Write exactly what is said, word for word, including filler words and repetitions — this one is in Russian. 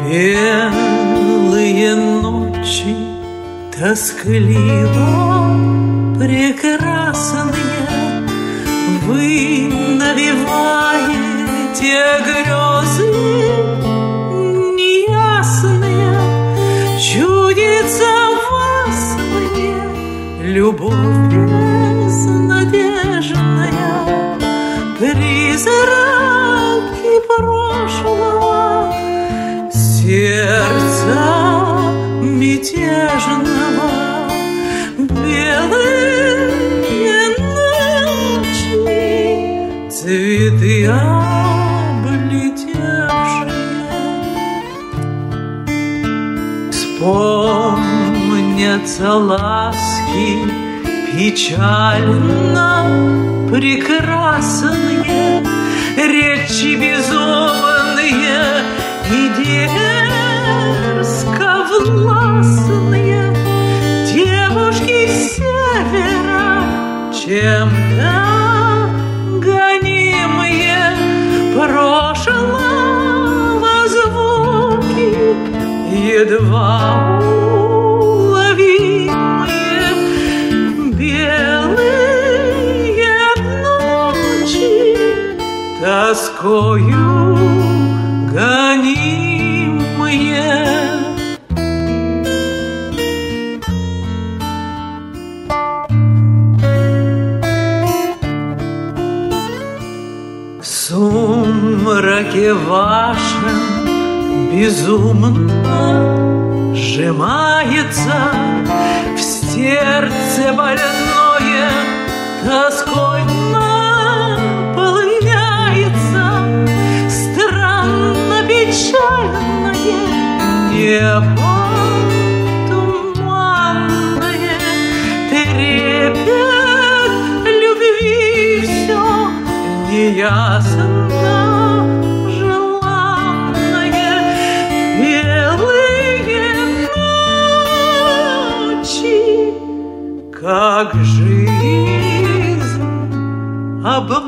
Белые ночи тоскливо прекрасные, вы навеваете грезы неясные. Чудится в вас мне любовь безнадежная, призраки прошлого, сердца мятежного. Белые ночи, цветы облетевшие, вспомнятся ласки печально прекрасные, речи безумные и дерзко властные, девушки севера, чем-то гонимые прошлого звуки, едва уловимые. Белые ночи тоскою гонимые. В сумраке вашем безумно сжимается в сердце больное, тоской наполняется странно печальное небо туманное, трепет любви все неясно желанное. Белые ночи, как жизнь обманная.